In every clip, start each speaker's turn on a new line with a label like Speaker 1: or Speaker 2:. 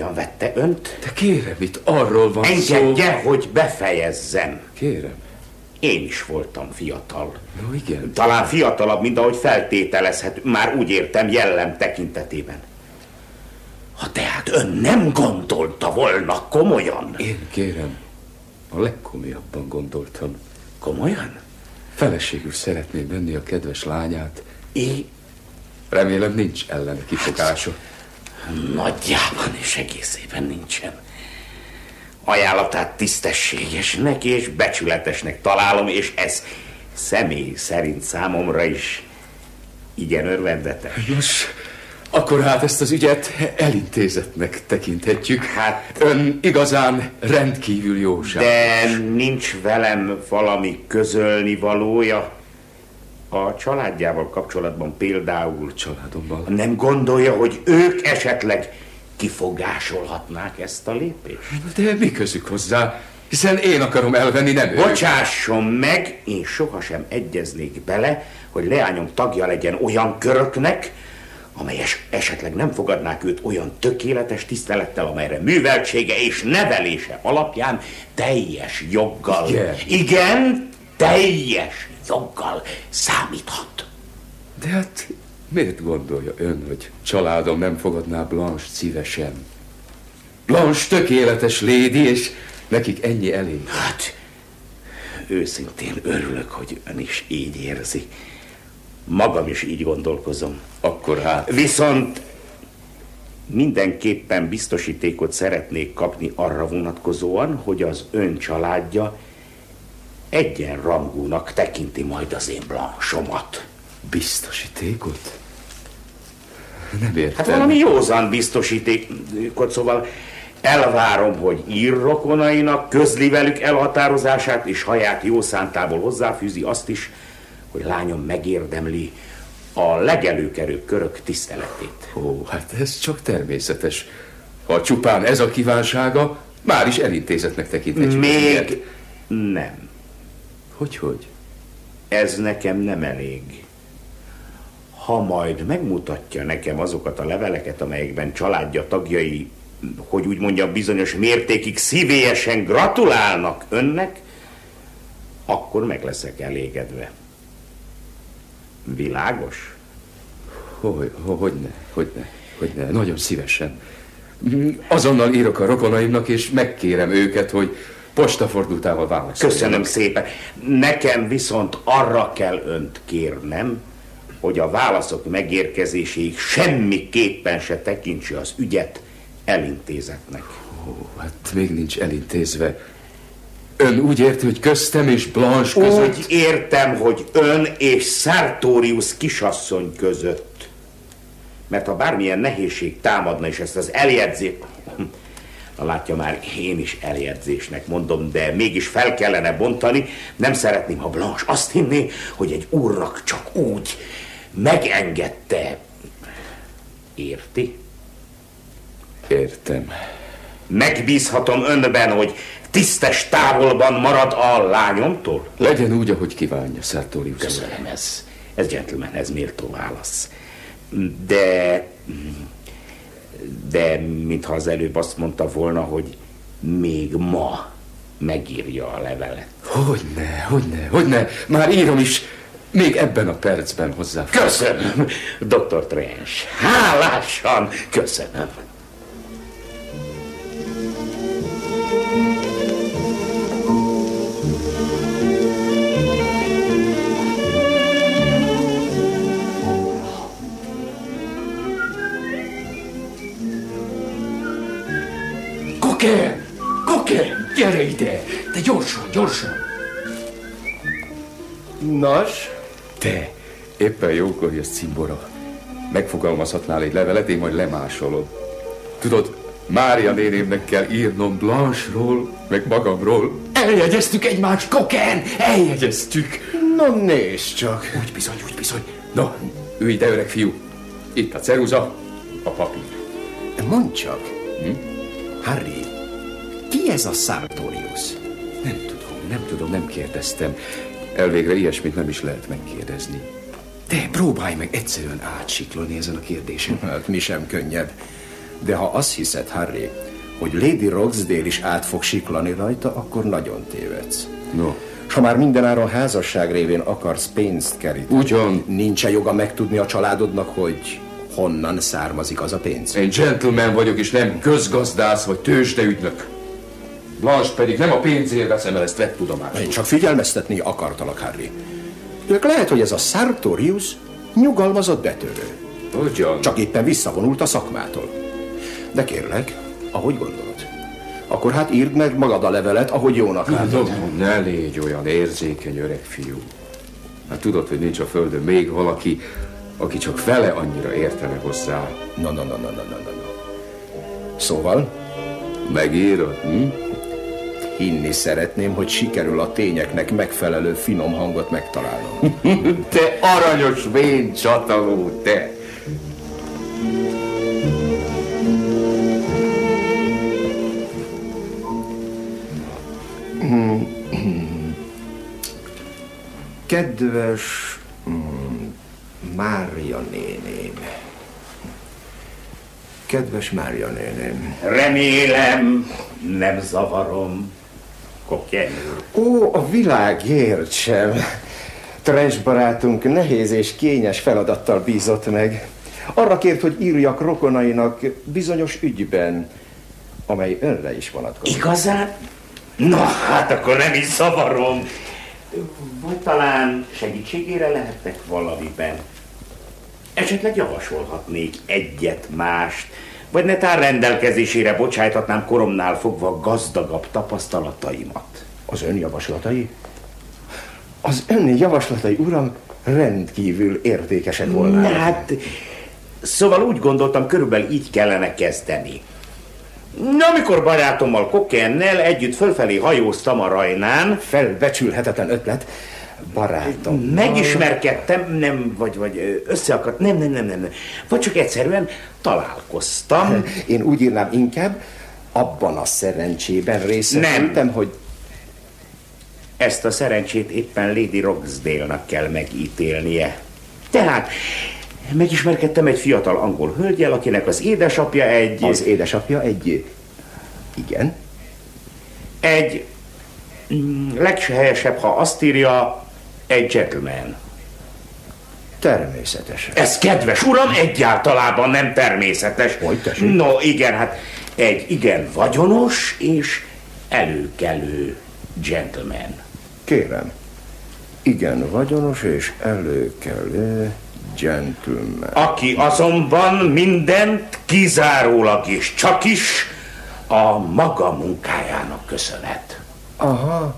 Speaker 1: komolyan vette önt?
Speaker 2: De kérem, itt arról van szó...
Speaker 1: Engedje, hogy befejezzem.
Speaker 2: Kérem.
Speaker 1: Én is voltam fiatal.
Speaker 2: No, igen.
Speaker 1: Talán fiatalabb, mint ahogy feltételezhető, már úgy értem jellem tekintetében. Ha tehát ön nem gondolta volna komolyan?
Speaker 2: Én kérem, a legkomolyabban gondoltam.
Speaker 1: Komolyan?
Speaker 2: Feleségül szeretném venni a kedves lányát.
Speaker 1: Én?
Speaker 2: Remélem nincs ellene kifogása.
Speaker 1: Nagyjában és egészében nincsen. Ajánlatát tisztességesnek és becsületesnek találom, és ez személy szerint számomra is igen örvendetes.
Speaker 2: Nos, akkor hát ezt az ügyet elintézetnek tekinthetjük.
Speaker 1: Hát...
Speaker 2: Ön igazán rendkívül jóságos.
Speaker 1: De nincs velem valami közölni valója? A családjával kapcsolatban például...
Speaker 2: Családomban?
Speaker 1: Nem gondolja, hogy ők esetleg kifogásolhatnák ezt a lépést?
Speaker 2: De mi közük hozzá? Hiszen én akarom elvenni, nem ő.
Speaker 1: Bocsásson meg, én sohasem egyeznék bele, hogy leányom tagja legyen olyan köröknek, amely esetleg nem fogadnák őt olyan tökéletes tisztelettel, amelyre műveltsége és nevelése alapján teljes joggal... Igen, teljes joggal számíthat.
Speaker 2: De hát miért gondolja ön, hogy családom nem fogadná Blanche szívesen? Blanche tökéletes lady, és nekik ennyi elég.
Speaker 1: Hát, őszintén örülök, hogy ön is így érzi. Magam is így gondolkozom.
Speaker 2: Akkor hát...
Speaker 1: Viszont mindenképpen biztosítékot szeretnék kapni arra vonatkozóan, hogy az ön családja egyenrangúnak tekinti majd az én Blanche-omat.
Speaker 2: Biztosítékot? Nem értem.
Speaker 1: Hát valami józan biztosítékot, szóval elvárom, hogy írrokonainak közli velük elhatározását, és saját jó szántából hozzáfűzi azt is, hogy lányom megérdemli a legelőkerülőbb körök tiszteletét.
Speaker 2: Ó, hát ez csak természetes. Ha csupán ez a kívánsága, már is elintézetnek tekinthetjük.
Speaker 1: Még nem.
Speaker 2: Hogy?
Speaker 1: Ez nekem nem elég. Ha majd megmutatja nekem azokat a leveleket, amelyekben családja tagjai, hogy úgy mondjam, bizonyos mértékig szívélyesen gratulálnak önnek, akkor meg leszek elégedve. Világos?
Speaker 2: Hogyne, nagyon szívesen. Azonnal írok a rokonaimnak, és megkérem őket, hogy postafordultával válaszoljanak.
Speaker 1: Köszönöm szépen. Nekem viszont arra kell önt kérnem, hogy a válaszok megérkezéséig semmiképpen se tekintse az ügyet elintézetnek.
Speaker 2: Hát még nincs elintézve. Ön úgy érti, hogy köztem és Blanche között?
Speaker 1: Úgy értem, hogy ön és Sartorius kisasszony között. Mert ha bármilyen nehézség támadna, és ezt az eljegyzést... Látja már, én is eljegyzésnek mondom, de mégis fel kellene bontani. Nem szeretném, ha Blanche azt hinné, hogy egy úrnak csak úgy megengedte. Érti?
Speaker 2: Értem.
Speaker 1: Megbízhatom önben, hogy tisztes távolban marad a lányomtól?
Speaker 2: Legyen úgy, ahogy kívánja, Sartorius.
Speaker 1: Köszönöm, ez gentleman, ez méltó válasz. De mintha az előbb azt mondta volna, hogy még ma megírja a levelet.
Speaker 2: Hogyne. Már írom is, még ebben a percben hozzá.
Speaker 1: Köszönöm, Dr. Trench. Hálásan köszönöm.
Speaker 2: Koken, gyere ide! De gyorsan!
Speaker 3: Nos?
Speaker 2: Te, éppen jókor jössz, cimbora. Megfogalmazhatnál egy levelet, én majd lemásolom. Tudod, Mária nénémnek kell írnom Blanche-ról, meg magamról. Eljegyeztük egymást, Koken! Eljegyeztük!
Speaker 3: No, nézd csak!
Speaker 2: Úgy bizony. No, ülj ide, öreg fiú. Itt a ceruza, a papír.
Speaker 3: Mondd csak, Harry, ki ez a Sartorius?
Speaker 2: Nem tudom, nem kérdeztem. Elvégre ilyesmit nem is lehet megkérdezni. De próbálj meg egyszerűen átsiklani ezen a kérdésen.
Speaker 3: Hát mi sem könnyebb. De ha azt hiszed, Harry, hogy Lady Roxdale is át fog siklani rajta, akkor nagyon tévedsz.
Speaker 2: No.
Speaker 3: S ha már mindenáron házasság révén akarsz pénzt keríteni,
Speaker 2: Ugyan.
Speaker 3: nincs-e joga megtudni a családodnak, hogy honnan származik az a pénz?
Speaker 2: Én gentleman vagyok, és nem közgazdász vagy tőzsdeügynök. Blanche pedig nem a pénzért veszem el, ezt vett tudomásul.
Speaker 3: Én csak figyelmeztetni akartalak, Harry. Lehet, hogy ez a Sartorius nyugalmazott betörő.
Speaker 2: Ugyan.
Speaker 3: Csak éppen visszavonult a szakmától. De kérlek, ahogy gondolod. Akkor hát írd meg magad a levelet, ahogy jónak látod.
Speaker 2: Ne légy olyan érzékeny öreg fiú. Hát tudod, hogy nincs a földön még valaki, aki csak fele annyira értene hozzá.
Speaker 3: No. Szóval?
Speaker 2: Megírod,
Speaker 3: Hinni szeretném, hogy sikerül a tényeknek megfelelő finom hangot megtalálnom.
Speaker 2: Te aranyos vén csataló, te!
Speaker 3: Kedves Mária néném. Kedves Mária néném.
Speaker 1: Remélem, nem zavarom. Coquien.
Speaker 3: Ó, a világért sem. Trench barátunk nehéz és kényes feladattal bízott meg. Arra kért, hogy írjak rokonainak bizonyos ügyben, amely önre is vonatkozik.
Speaker 1: Igazán? Na, hát akkor nem is zavarom. Vagy talán segítségére lehetnek valamiben. Esetleg javasolhatnék egyet mást, vagy netán rendelkezésére bocsájtatnám koromnál fogva gazdagabb tapasztalataimat.
Speaker 3: Az ön javaslatai? Az ön javaslatai, uram, rendkívül értékesek volnának.
Speaker 1: Hát, szóval úgy gondoltam, körülbelül így kellene kezdeni. Amikor barátommal Coquennel együtt fölfelé hajóztam a Rajnán,
Speaker 3: Felbecsülhetetlen ötlet, barátom.
Speaker 1: megismerkedtem, nem, vagy összeakadt, nem. Vagy csak egyszerűen találkoztam.
Speaker 3: Én úgy írnám inkább, abban a szerencsében részesültem, hogy...
Speaker 1: Ezt a szerencsét éppen Lady Roxdale-nak kell megítélnie. Tehát megismerkedtem egy fiatal angol hölgyel, akinek az édesapja egy...
Speaker 3: Az édesapja egy... Igen?
Speaker 1: Egy... leghelyesebb, ha azt írja, egy gentleman.
Speaker 3: Természetesen.
Speaker 1: Ez, kedves uram, egyáltalában nem természetes.
Speaker 3: Hogy tessék?
Speaker 1: No, igen, hát egy igen vagyonos és előkelő gentleman.
Speaker 3: Kérem, igen vagyonos és előkelő gentleman.
Speaker 1: Aki azonban mindent kizárólag és csak is a maga munkájának köszönhet.
Speaker 3: Aha,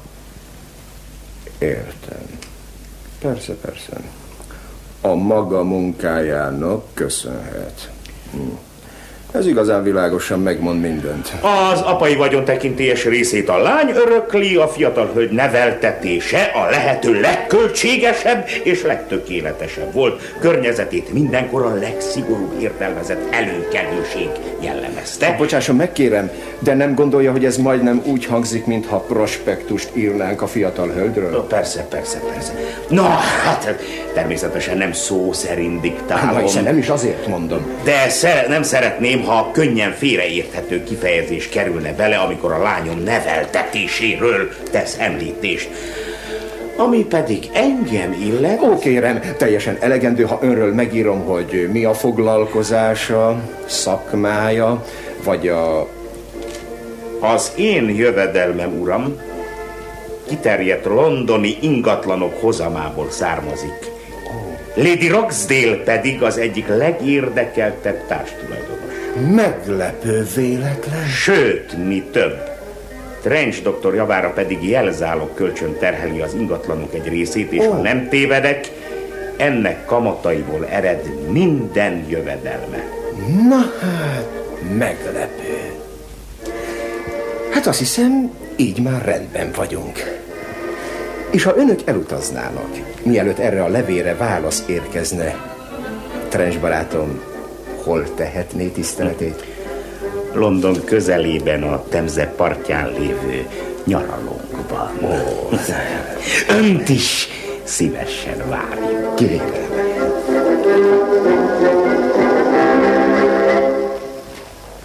Speaker 3: értem. Persze. A maga munkájának köszönhet. Ez igazán világosan megmond mindent.
Speaker 1: Az apai vagyontekintélyes részét a lány örökli, a fiatal hölgy neveltetése a lehető legköltségesebb és legtökéletesebb volt. Környezetét mindenkor a legszigorúbb értelmezett előkelőség jellemezte.
Speaker 3: Bocsásson meg, kérem, de nem gondolja, hogy ez majdnem úgy hangzik, mintha prospektust írnánk a fiatal hölgyről?
Speaker 1: Persze. Na, hát természetesen nem szó szerint diktálom.
Speaker 3: Hiszen nem is azért mondom.
Speaker 1: De nem szeretném, ha könnyen félreérthető kifejezés kerülne bele, amikor a lányom neveltetéséről tesz említést. Ami pedig engem illet...
Speaker 3: Ó, kérem, teljesen elegendő, ha önről megírom, hogy mi a foglalkozása, szakmája, vagy a...
Speaker 1: Az én jövedelmem, uram, kiterjedt londoni ingatlanok hozamából származik. Lady Roxdale pedig az egyik legérdekeltebb társtulajdonos.
Speaker 3: Meglepő véletlen.
Speaker 1: Sőt, mi több. Trench doktor javára pedig jelzálog kölcsön terheli az ingatlanok egy részét, és ha nem tévedek, ennek kamataiból ered minden jövedelme.
Speaker 3: Na hát, meglepő. Hát azt hiszem, így már rendben vagyunk. És ha önök elutaznának, mielőtt erre a levélre válasz érkezne, Trench barátom, hol tehetné tiszteletét?
Speaker 1: London közelében, a Temze partján lévő nyaralónkban. Önt is szívesen várjuk.
Speaker 3: Kérem.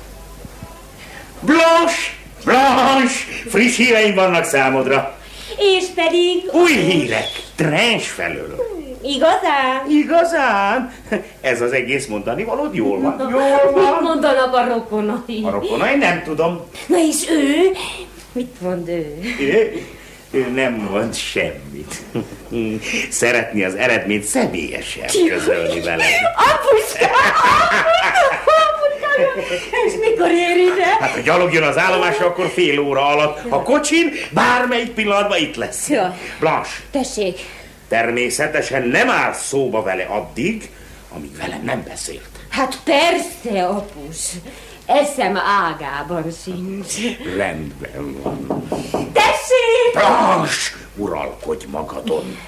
Speaker 1: Blanche, friss híreim vannak számodra.
Speaker 4: És pedig...
Speaker 1: Új hírek, Trench felől.
Speaker 4: Igazán?
Speaker 1: Igazán? Ez az egész mondani valód? Jól van.
Speaker 4: Mit mondanak a rokonai?
Speaker 1: A rokonai nem tudom.
Speaker 4: Na és ő? Mit mond ő?
Speaker 1: Ő nem mond semmit. Szeretné az eredményt személyesen közölni veled.
Speaker 4: Apuska! És mikor ér ide?
Speaker 1: Hát, ha gyalogjon az állomásra, akkor fél óra alatt. A kocsin bármelyik pillanatban itt lesz.
Speaker 4: Jaj.
Speaker 1: Blanche,
Speaker 4: Tessék.
Speaker 1: természetesen nem áll szóba vele addig, amíg velem nem beszélt.
Speaker 4: Hát persze, apus. Eszem ágában sincs.
Speaker 1: Rendben van.
Speaker 4: Tessék!
Speaker 1: Blanche, uralkodj magadon.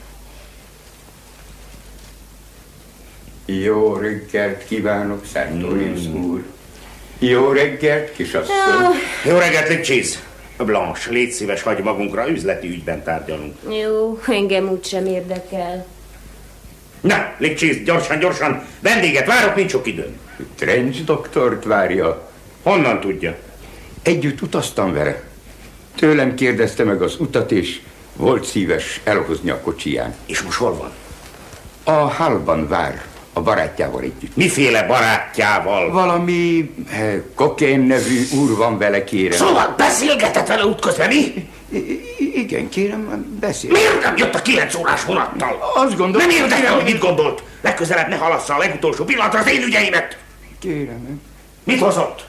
Speaker 2: Jó reggelt kívánok, Sertorius úr. Jó reggelt, kisasszony.
Speaker 1: Jó reggelt, Lipcsiz. Blanche, légy szíves, hagyj magunkra, üzleti ügyben tárgyalunk.
Speaker 4: Jó, engem úgysem érdekel.
Speaker 1: Na, Lipcsiz, gyorsan, vendéget várok, nincs sok időm.
Speaker 2: Trench doktort várja.
Speaker 1: Honnan tudja?
Speaker 2: Együtt utaztam vele. Tőlem kérdezte meg az utat, és volt szíves elhozni a kocsiján.
Speaker 1: És most hol van?
Speaker 2: A hálban vár, a barátjával együtt.
Speaker 1: Miféle barátjával?
Speaker 2: Valami Kokén nevű úr van vele, kérem.
Speaker 1: Szóval beszélgetett vele útközben, mi?
Speaker 2: Igen, kérem, beszél.
Speaker 1: Miért nem jött a 9 órás vonattal?
Speaker 2: Azt gondolom...
Speaker 1: Nem érdekel, hogy mit gondolt. Legközelebb ne halassza a legutolsó pillanatra az én ügyeimet.
Speaker 2: Kérem.
Speaker 1: Mit hozott?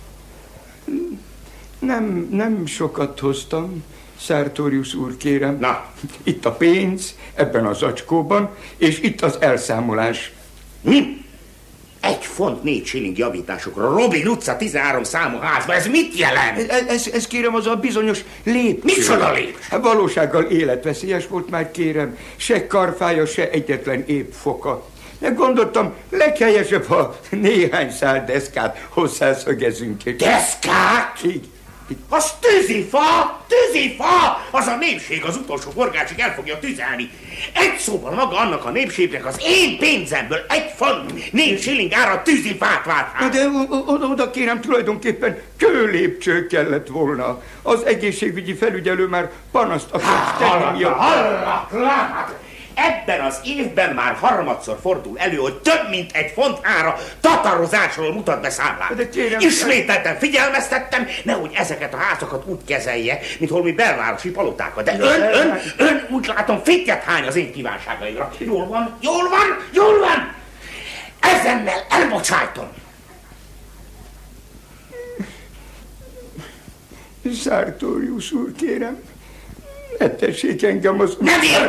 Speaker 2: Nem sokat hoztam, Sertorius úr, kérem.
Speaker 1: Na.
Speaker 2: Itt a pénz, ebben az zacskóban, és itt az elszámolás.
Speaker 1: Mi? 1 font 4 shilling javításokra Robin utca 13 számú házba. Ez mit jelent?
Speaker 2: Ez kérem, az a bizonyos lépcső.
Speaker 1: Micsoda lépcső?
Speaker 2: Valósággal életveszélyes volt már, kérem. Se karfája, se egyetlen épp foka. De gondoltam, leghelyesebb, ha néhány szál deszkát hozzászögezünk.
Speaker 1: Deszkát?
Speaker 2: Igen.
Speaker 1: Az tűzifa! Az a népség az utolsó forgácsig el fogja tüzelni. Egy szóval maga annak a népségnek az én pénzemből 1 font 4 shilling ára tűzifát várt.
Speaker 2: De oda kérem, tulajdonképpen kőlépcső kellett volna. Az egészségügyi felügyelő már panaszt akart tenni miatt.
Speaker 1: Hallak! Ebben az évben már harmadszor fordul elő, hogy több mint 1 font ára tatarozásról mutat be számlát.
Speaker 2: De kérem,
Speaker 1: ismételten figyelmeztettem, nehogy ezeket a házakat úgy kezelje, mint holmi belvárosi palotákat. De ön úgy látom fittyet hány az én kívánságaimra. Jól van! Ezennel elbocsájtom.
Speaker 2: Sertorius úr, kérem, ne tessék engem az...
Speaker 1: Nem